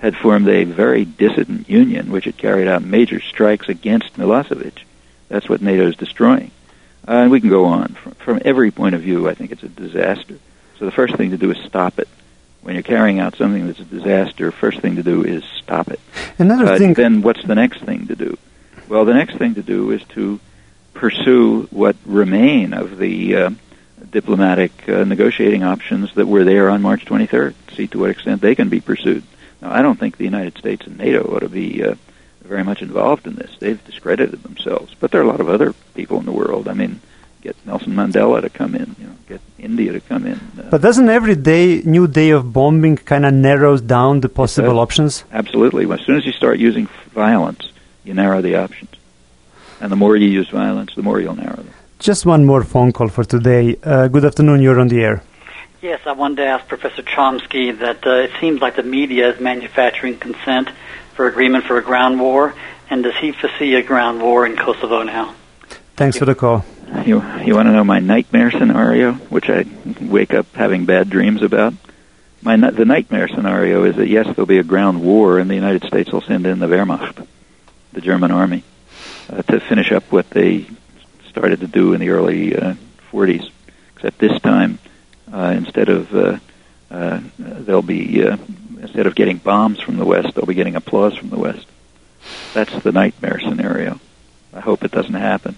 Speaker 2: had formed a very dissident union which had carried out major strikes against Milosevic. That's what NATO is destroying. Uh, and we can go on. From, from every point of view, I think it's a disaster. So the first thing to do is stop it. When you're carrying out something that's a disaster, first thing to do is stop it.
Speaker 1: Another
Speaker 2: uh,
Speaker 1: thing...
Speaker 2: Then what's the next thing to do? Well, the next thing to do is to pursue what remain of the uh, diplomatic uh, negotiating options that were there on March twenty-third, see to what extent they can be pursued. Now, I don't think the United States and NATO ought to be uh, very much involved in this. They've discredited themselves. But there are a lot of other people in the world. I mean, get Nelson Mandela to come in, you know, get India to come in. Uh,
Speaker 1: but doesn't every day, new day of bombing kind of narrows down the possible options?
Speaker 2: Absolutely. As soon as you start using violence, you narrow the options. And the more you use violence, the more you'll narrow them.
Speaker 1: Just one more phone call for today. Uh, good afternoon, you're on the air.
Speaker 12: Yes, I wanted to ask Professor Chomsky that uh, it seems like the media is manufacturing consent for agreement for a ground war, and does he foresee a ground war in Kosovo now?
Speaker 1: Thanks for the call.
Speaker 2: You, you want to know my nightmare scenario, which I wake up having bad dreams about? My The nightmare scenario is that, yes, there'll be a ground war, and the United States will send in the Wehrmacht, the German army, uh, to finish up what they started to do in the early uh, forties. Except this time, uh, instead of uh, uh, they'll be uh, instead of getting bombs from the West, they'll be getting applause from the West. That's the nightmare scenario. I hope it doesn't happen.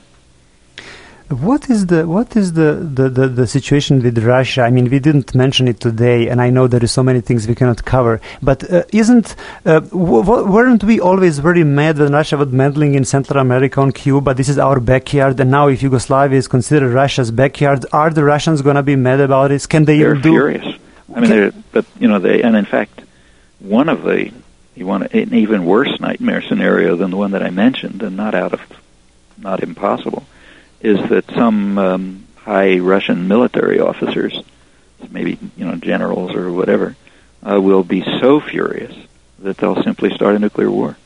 Speaker 1: What is the what is the, the, the, the situation with Russia? I mean, we didn't mention it today, and I know there is so many things we cannot cover. But uh, isn't uh, w- w- weren't we always very mad when Russia was meddling in Central America and Cuba? This is our backyard, and now if Yugoslavia is considered Russia's backyard, are the Russians going to be mad about this? Can they
Speaker 2: they're
Speaker 1: even do?
Speaker 2: Furious. I mean, they're, but you know, they and in fact, one of the you want an even worse nightmare scenario than the one that I mentioned, and not out of not impossible, is that some um, high Russian military officers, maybe you know generals or whatever, uh, will be so furious that they'll simply start a nuclear war.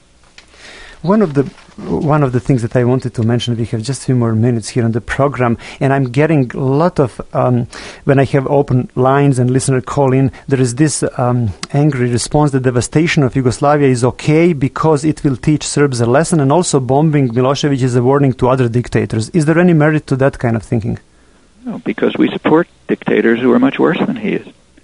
Speaker 1: One of the one of the things that I wanted to mention, we have just a few more minutes here on the program, and I'm getting a lot of, um, when I have open lines and listener call in, there is this um, angry response, the devastation of Yugoslavia is okay because it will teach Serbs a lesson, and also bombing Milosevic is a warning to other dictators. Is there any merit to that kind of thinking?
Speaker 2: No, because we support dictators who are much worse than he is.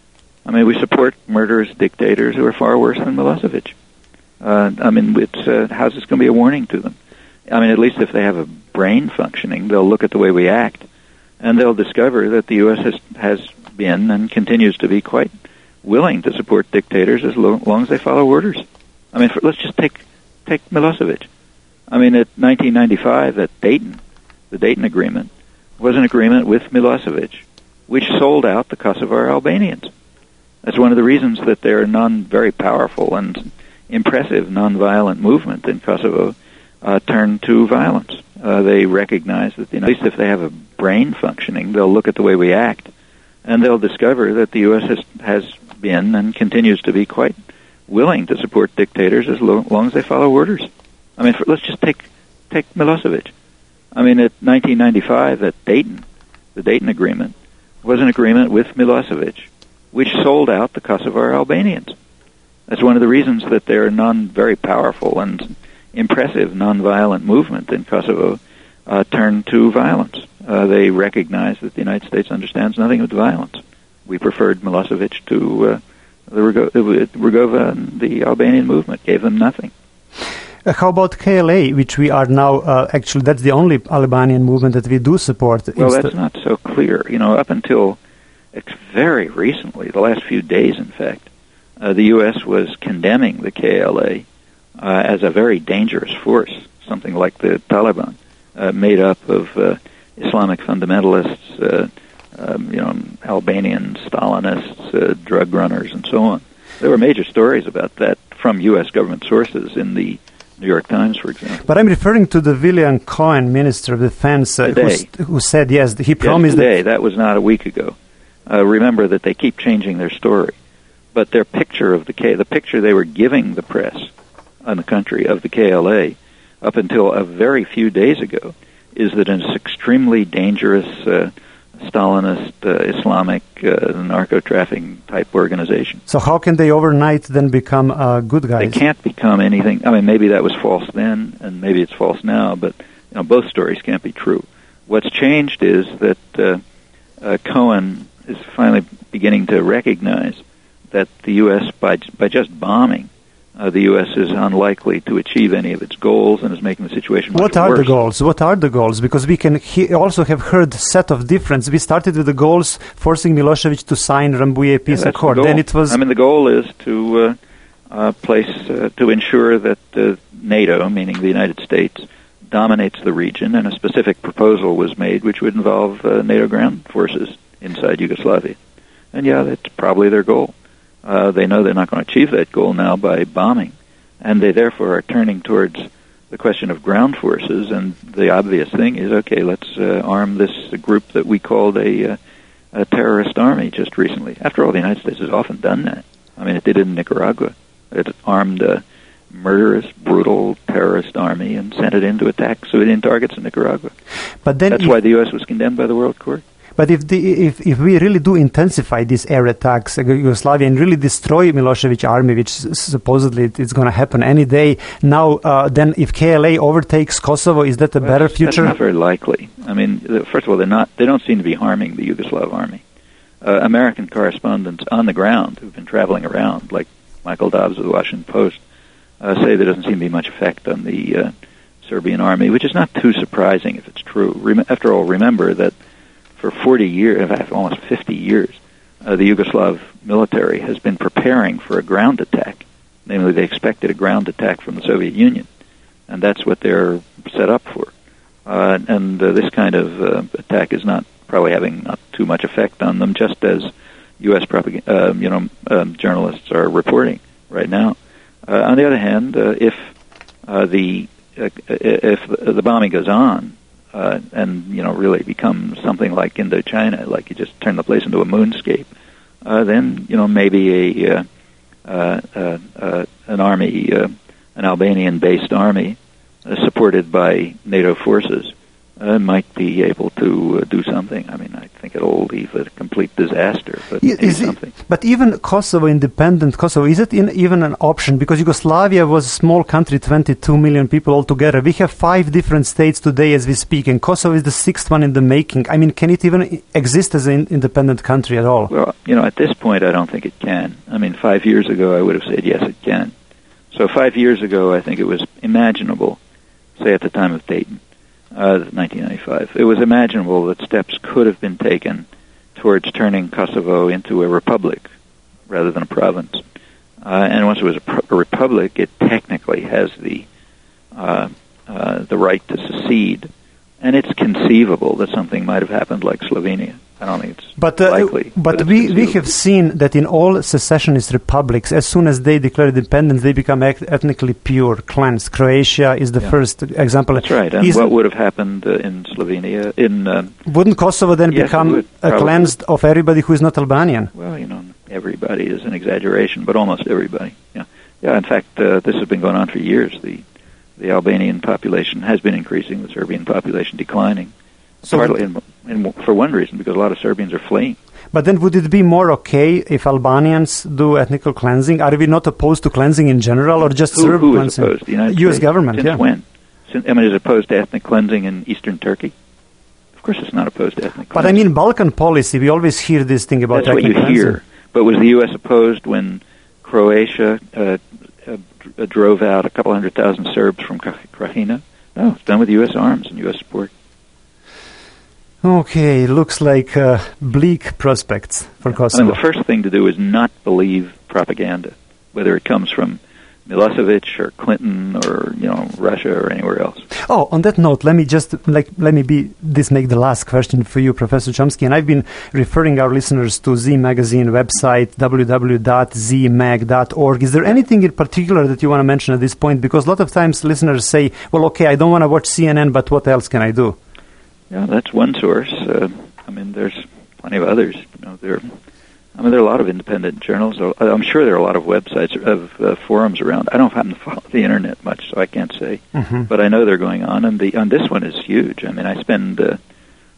Speaker 2: I mean, we support murderous dictators who are far worse than Milosevic. Uh, I mean, it's, uh, how's this going to be a warning to them? I mean, at least if they have a brain functioning, they'll look at the way we act, and they'll discover that the U S has, has been and continues to be quite willing to support dictators as lo- long as they follow orders. I mean, for, let's just take take Milosevic. I mean, at nineteen ninety-five, at Dayton, the Dayton Agreement was an agreement with Milosevic, which sold out the Kosovar Albanians. That's one of the reasons that their non very powerful and impressive nonviolent movement in Kosovo uh, turned to violence. Uh, they recognize that, you know, at least if they have a brain functioning, they'll look at the way we act, and they'll discover that the U S has, has been and continues to be quite willing to support dictators as lo- long as they follow orders. I mean, for, let's just take take Milosevic. I mean, at nineteen ninety-five, at Dayton, the Dayton Agreement was an agreement with Milosevic, which sold out the Kosovar Albanians. That's one of the reasons that their non very powerful and impressive nonviolent movement in Kosovo uh, turned to violence. Uh, they recognize that the United States understands nothing but violence. We preferred Milosevic to uh, the Rugova, Rugova and the Albanian movement, gave them nothing.
Speaker 1: Uh, how about K L A, which we are now, uh, actually, that's the only Albanian movement that we do support.
Speaker 2: Well, that's not so clear. You know, up until very recently, the last few days, in fact, Uh, the U S was condemning the K L A uh, as a very dangerous force, something like the Taliban, uh, made up of uh, Islamic fundamentalists, uh, um, you know, Albanian Stalinists, uh, drug runners, and so on. There were major stories about that from U S government sources in the New York Times, for example.
Speaker 1: But I'm referring to the William Cohen, Minister of Defense, uh, who, st- who said, yes, he promised...
Speaker 2: Yes, today. That, that was not a week ago. Uh, remember that they keep changing their story. But their picture of the K, the picture they were giving the press on the country of the K L A up until a very few days ago is that it's extremely dangerous uh, Stalinist, uh, Islamic, uh, narco-trafficking type organization.
Speaker 1: So how can they overnight then become uh, good guys?
Speaker 2: They can't become anything. I mean, maybe that was false then, and maybe it's false now, but you know, both stories can't be true. What's changed is that uh, uh, Cohen is finally beginning to recognize that the U S, by by just bombing, uh, the U S is unlikely to achieve any of its goals and is making the situation much
Speaker 1: What are
Speaker 2: worse.
Speaker 1: the goals? What are the goals? Because we can he- also have heard set of difference. We started with the goals forcing Milosevic to sign Rambouillet Peace
Speaker 2: Yeah,
Speaker 1: Accord.
Speaker 2: the
Speaker 1: Then it was.
Speaker 2: I mean, the goal is to uh, uh, place uh, to ensure that uh, NATO, meaning the United States, dominates the region, and a specific proposal was made which would involve uh, NATO ground forces inside Yugoslavia. And yeah, that's probably their goal. Uh, they know they're not going to achieve that goal now by bombing, and they therefore are turning towards the question of ground forces, and the obvious thing is, okay, let's uh, arm this group that we called a, uh, a terrorist army just recently. After all, the United States has often done that. I mean, it did it in Nicaragua. It armed a murderous, brutal terrorist army and sent it in to attack civilian targets in Nicaragua.
Speaker 1: But then
Speaker 2: That's
Speaker 1: if,
Speaker 2: why the U S was condemned by the World Court.
Speaker 1: But if the if if we really do intensify these air attacks against Yugoslavia and really destroy Milosevic army, which supposedly it's going to happen any day now, uh, then if K L A overtakes Kosovo, is that a
Speaker 2: well,
Speaker 1: better future?
Speaker 2: That's not very likely. I mean, first of all, they're not. They don't seem to be harming the Yugoslav army. Uh, American correspondents on the ground who've been traveling around, like Michael Dobbs of the Washington Post, uh, say there doesn't seem to be much effect on the uh, Serbian army, which is not too surprising if it's true. Rem- after all, remember that for forty years, in fact, almost fifty years, uh, the Yugoslav military has been preparing for a ground attack. Namely, they expected a ground attack from the Soviet Union, and that's what they're set up for. Uh, and uh, this kind of uh, attack is not probably having not too much effect on them, just as U S propag- uh, you know, um, journalists are reporting right now. Uh, on the other hand, uh, if uh, the uh, if the bombing goes on, Uh, and, you know, really become something like Indochina, like you just turn the place into a moonscape, uh, then, you know, maybe a uh, uh, uh, uh, an army, uh, an Albanian-based army, uh, supported by NATO forces, uh, might be able to uh, do something. I mean, I think it'll leave a complete disaster, but
Speaker 1: Is
Speaker 2: maybe
Speaker 1: it,
Speaker 2: something.
Speaker 1: But even Kosovo, independent Kosovo, is it in, even an option? Because Yugoslavia was a small country, twenty-two million people altogether. We have five different states today as we speak, and Kosovo is the sixth one in the making. I mean, can it even exist as an independent country at all?
Speaker 2: Well, you know, at this point, I don't think it can. I mean, five years ago, I would have said, yes, it can. So five years ago, I think it was imaginable, say at the time of Dayton, uh, nineteen ninety-five, it was imaginable that steps could have been taken towards turning Kosovo into a republic rather than a province. Uh, and once it was a, pro- a republic, it technically has the uh, uh, the right to secede. And it's conceivable that something might have happened like Slovenia. I don't think it's
Speaker 1: but, uh,
Speaker 2: likely.
Speaker 1: But,
Speaker 2: but
Speaker 1: we, we have seen that in all secessionist republics, as soon as they declare independence, they become eth- ethnically pure, cleansed. Croatia is the
Speaker 2: yeah.
Speaker 1: first example.
Speaker 2: That's right. And
Speaker 1: Isn't,
Speaker 2: what would have happened uh, in Slovenia? In uh,
Speaker 1: wouldn't Kosovo then
Speaker 2: yes,
Speaker 1: become
Speaker 2: would,
Speaker 1: uh, cleansed of everybody who is not Albanian?
Speaker 2: Well, you know, everybody is an exaggeration, but almost everybody. Yeah, yeah. In fact, uh, this has been going on for years. The the Albanian population has been increasing, the Serbian population declining. So partly, in, in, for one reason, because a lot of Serbians are fleeing.
Speaker 1: But then would it be more okay if Albanians do ethnical cleansing? Are we not opposed to cleansing in general, or just
Speaker 2: who,
Speaker 1: Serb
Speaker 2: who
Speaker 1: cleansing?
Speaker 2: Who is opposed? The United
Speaker 1: U S
Speaker 2: States.
Speaker 1: government,
Speaker 2: Since
Speaker 1: yeah.
Speaker 2: when? Since, I mean, is it opposed to ethnic cleansing in eastern Turkey? Of course it's not opposed to ethnic cleansing.
Speaker 1: But I mean, Balkan policy, we always hear this thing about
Speaker 2: That's what
Speaker 1: ethnic
Speaker 2: you
Speaker 1: cleansing.
Speaker 2: hear. But was the U S opposed when Croatia uh, uh, d- drove out a couple hundred thousand Serbs from Krajina? No, it's done with U S arms and U S support.
Speaker 1: Okay, looks like uh, bleak prospects for Kosovo.
Speaker 2: I mean, the first thing to do is not believe propaganda, whether it comes from Milosevic or Clinton or, you know, Russia or anywhere else.
Speaker 1: Oh, on that note, let me just like let me be this make the last question for you, Professor Chomsky. And I've been referring our listeners to Z Magazine website, w w w dot z mag dot org. Is there anything in particular that you want to mention at this point? Because a lot of times listeners say, well, okay, I don't want to watch C N N, but what else can I do?
Speaker 2: Yeah, that's one source. Uh, I mean, there's plenty of others. You know, there. I mean, there are a lot of independent journals. I'm sure there are a lot of websites, of uh, forums around. I don't happen to follow the internet much, so I can't say.
Speaker 1: Mm-hmm.
Speaker 2: But I know they're going on, and the on this one is huge. I mean, I spend uh, I don't know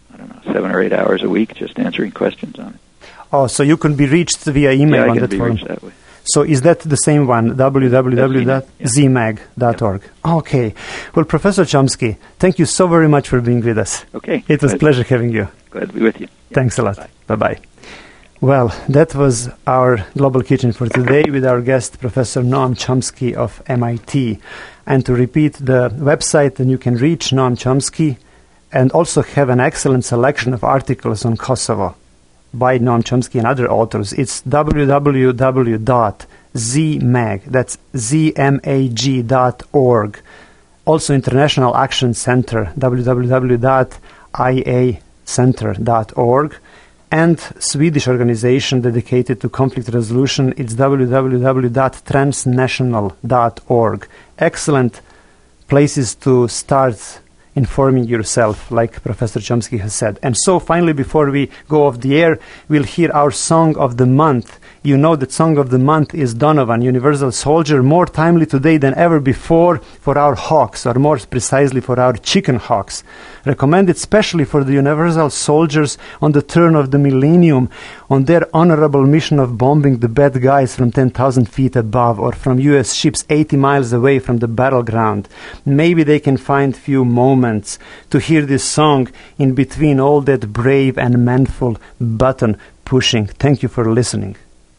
Speaker 2: seven or eight hours a week just answering questions on it.
Speaker 1: Oh, so you can be reached via email
Speaker 2: yeah,
Speaker 1: on
Speaker 2: I can
Speaker 1: that
Speaker 2: be
Speaker 1: forum.
Speaker 2: reached that way.
Speaker 1: So is that the same one, w w w dot z mag dot org? Yeah. Okay. Well, Professor Chomsky, thank you so very much for being with us.
Speaker 2: Okay.
Speaker 1: It was a pleasure having you.
Speaker 2: Glad to be with you. Yeah.
Speaker 1: Thanks a lot.
Speaker 2: Bye.
Speaker 1: Bye-bye. Well, that was our Global Kitchen for today with our guest, Professor Noam Chomsky of M I T. And to repeat the website, then you can reach Noam Chomsky and also have an excellent selection of articles on Kosovo by Noam Chomsky and other authors. It's w w w dot z mag, that's Z M A G dot org. Also International Action Center, w w w dot i a center dot org. And Swedish organization dedicated to conflict resolution, it's w w w dot transnational dot org. Excellent places to start informing yourself, like Professor Chomsky has said. And so finally, before we go off the air, we'll hear our song of the month. You know that song of the month is Donovan, Universal Soldier, more timely today than ever before for our hawks, or more precisely for our chicken hawks. Recommended specially for the Universal Soldiers on the turn of the millennium, on their honorable mission of bombing the bad guys from ten thousand feet above, or from U S ships eighty miles away from the battleground. Maybe they can find few moments to hear this song in between all that brave and manful button pushing. Thank you for listening.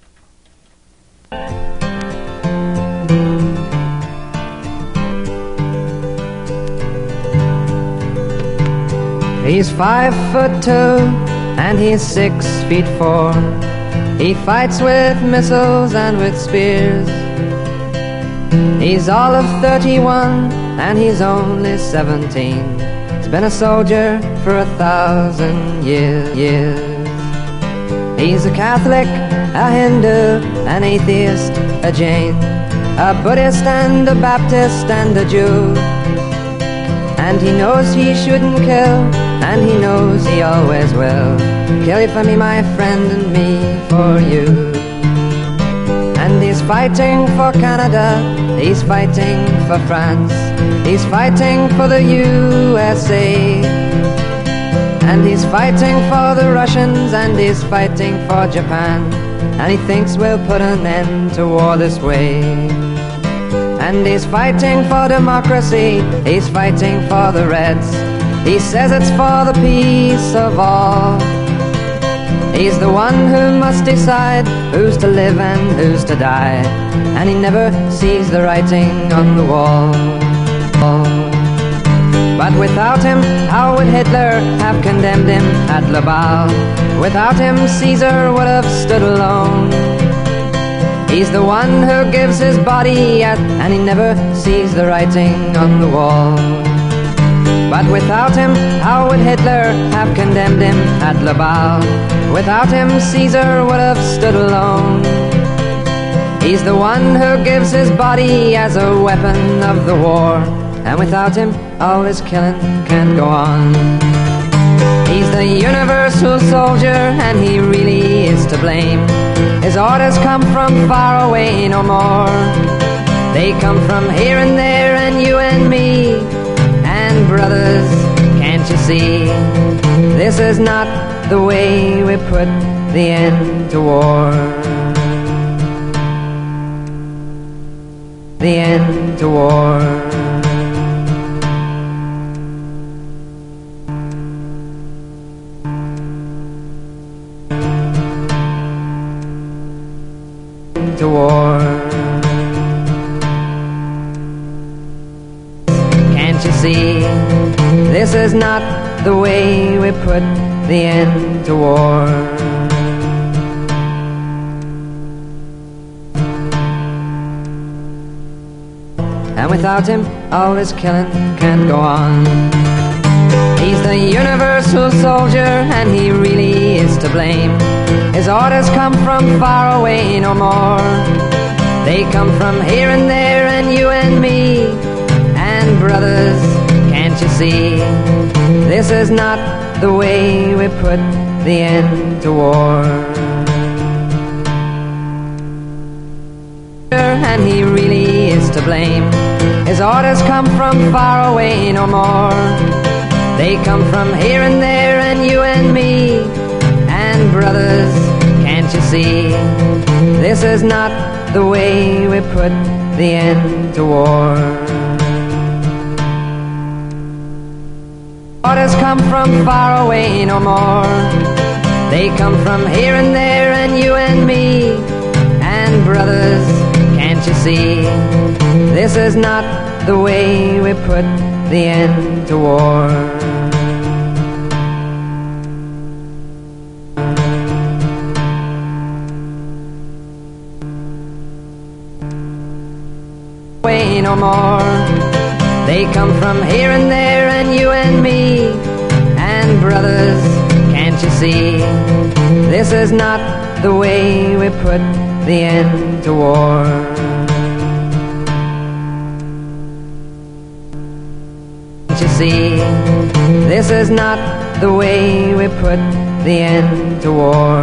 Speaker 13: He's five foot two and he's six feet four. He fights with missiles and with spears. He's all of thirty-one and he's only seventeen. He's been a soldier for a thousand years. years. He's a Catholic, a Hindu, an atheist, a Jain, a Buddhist and a Baptist and a Jew. And he knows he shouldn't kill, and he knows he always will. Kill you for me, my friend, and me for you. And he's fighting for Canada, he's fighting for France, he's fighting for the U S A. And he's fighting for the Russians, and he's fighting for Japan. And he thinks we'll put an end to war this way. And he's fighting for democracy, he's fighting for the Reds. He says it's for the peace of all. He's the one who must decide who's to live and who's to die. And he never sees the writing on the wall. But without him, how would Hitler have condemned him at Laval? Without him, Caesar would have stood alone. He's the one who gives his body at, and he never sees the writing on the wall. But without him, how would Hitler have condemned him at Laval? Without him, Caesar would have stood alone. He's the one who gives his body as a weapon of the war. And without him, all this killing can't go on. He's the universal soldier, and he really is to blame. His orders come from far away no more. They come from here and there, and you and me. And brothers, can't you see? This is not the way we put the end to war. The end to war. To war. Can't you see? This is not the way we put the end to war. And without him, all this killing can't go on. He's the universal soldier, and he really is to blame. His orders come from far away no more. They come from here and there, and you and me. And brothers, can't you see? This is not the way we put the end to war. And he really is to blame. His orders come from far away no more. They come from here and there, and you and me. And brothers, can't you see? This is not the way we put the end to war. Orders come from far away no more. They come from here and there and you and me. And brothers, can't you see? This is not the way we put the end to war. Way no more. They come from here and there and you and me. And brothers, can't you see? This is not the way we put the end to war. Can't you see? This is not the way we put the end to war.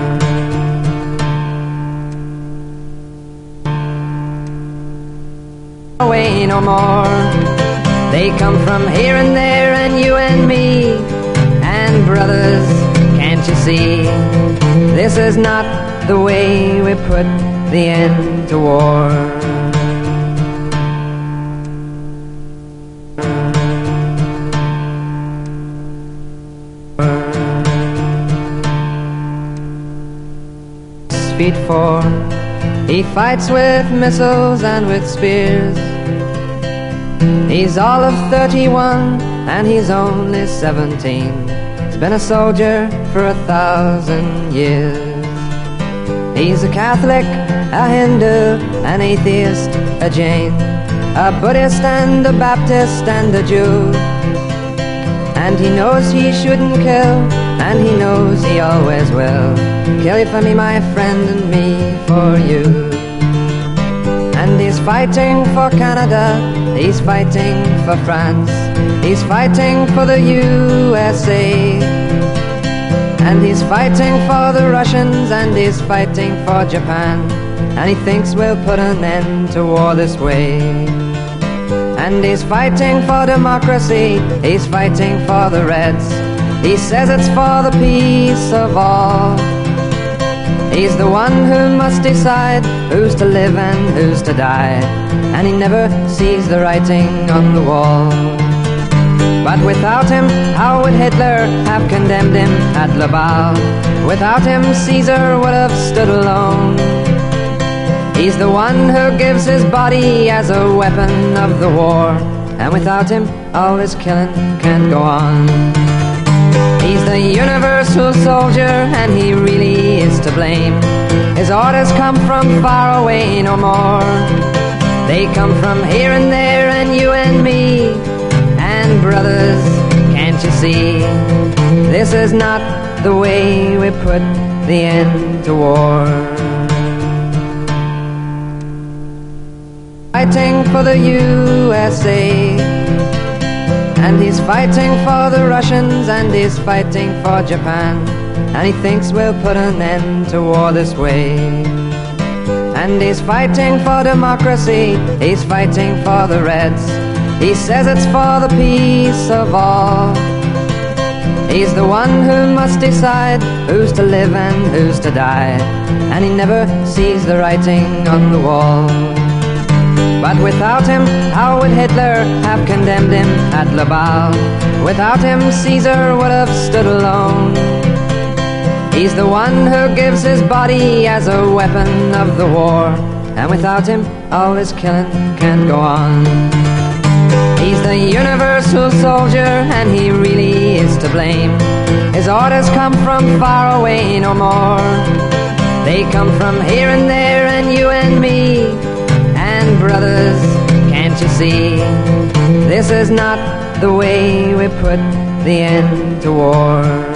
Speaker 13: Away no more. They come from here and there and you and me. And brothers, can't you see? This is not the way we put the end to war. Speed four, he fights with missiles and with spears. He's all of thirty-one and he's only seventeen. He's been a soldier for a thousand years. He's a Catholic, a Hindu, an atheist, a Jain, a Buddhist and a Baptist and a Jew. And he knows he shouldn't kill, and he knows he always will. Kill you for me, my friend, and me for you. And he's fighting for Canada, he's fighting for France, he's fighting for the U S A. And he's fighting for the Russians, and he's fighting for Japan. And he thinks we'll put an end to war this way. And he's fighting for democracy, he's fighting for the Reds. He says it's for the peace of all. He's the one who must decide who's to live and who's to die. And he never sees the writing on the wall. But without him, how would Hitler have condemned him at Laval? Without him, Caesar would have stood alone. He's the one who gives his body as a weapon of the war. And without him, all this killing can't go on. He's the universal soldier, and he really is to blame. His orders come from far away no more. They come from here and there and you and me. And brothers, can't you see? This is not the way we put the end to war. Fighting for the U S A, and he's fighting for the Russians, and he's fighting for Japan. And he thinks we'll put an end to war this way. And he's fighting for democracy, he's fighting for the Reds. He says it's for the peace of all. He's the one who must decide who's to live and who's to die. And he never sees the writing on the wall. But without him, how would Hitler have condemned him at Laval? Without him, Caesar would have stood alone. He's the one who gives his body as a weapon of the war. And without him, all this killing can't go on. He's the universal soldier, and he really is to blame. His orders come from far away no more. They come from here and there and you and me. And brothers, can't you see? This is not the way we put the end to war.